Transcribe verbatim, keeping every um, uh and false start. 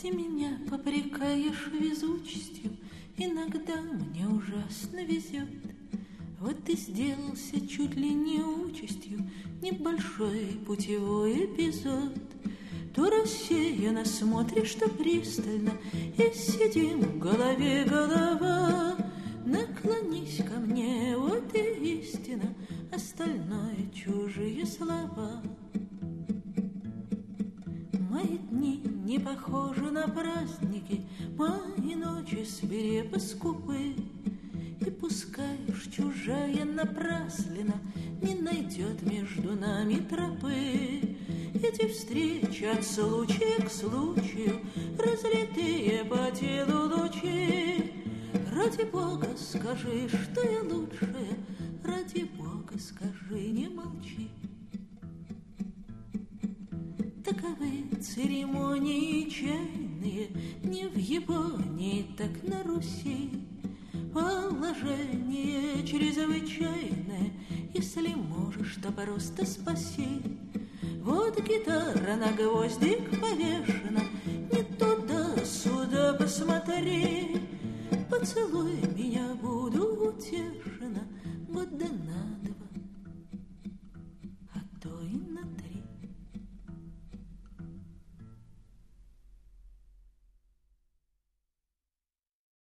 Ты меня попрекаешь везучестью, иногда мне ужасно везет. Вот ты сделался чуть ли не участью, небольшой путевой эпизод. То рассеянно смотришь, то пристально, и сидим в голове голова. Наклонись ко мне, вот и истина, остальное чужие слова. Мои дни не похожи на праздники, мои ночи свирепо скупы. И пускай уж чужая напраслина не найдет между нами тропы. Эти встречи от случая к случаю, разлитые по телу лучи. Ради Бога, скажи, что я лучшая, ради Бога, скажи, не молчи. Таковы церемонии чайные, не в Японии, так на Руси. Положение чрезвычайное, если можешь, то просто спаси. Вот гитара на гвоздик повешена, не туда-сюда посмотри. Поцелуй меня, буду утешен.